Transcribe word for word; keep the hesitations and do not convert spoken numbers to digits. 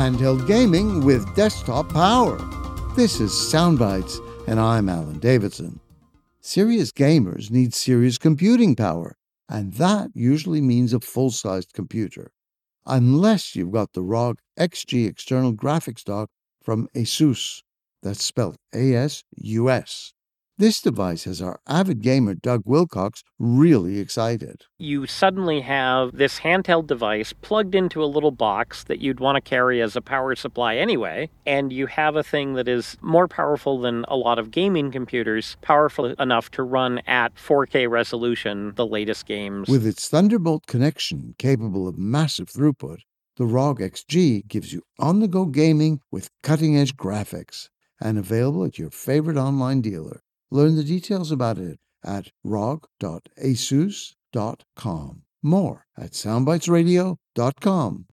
handheld gaming with desktop power. This is Soundbites, and I'm Alan Davidson. Serious gamers need serious computing power, and that usually means a full-sized computer. Unless you've got the R O G X G external graphics dock from ASUS. That's spelled A S U S. This device has our avid gamer Doug Wilcox really excited. You suddenly have this handheld device plugged into a little box that you'd want to carry as a power supply anyway, and you have a thing that is more powerful than a lot of gaming computers, powerful enough to run at four K resolution the latest games. With its Thunderbolt connection capable of massive throughput, the R O G X G gives you on-the-go gaming with cutting-edge graphics, and available at your favorite online dealer. Learn the details about it at R O G dot asus dot com. More at soundbitesradio dot com.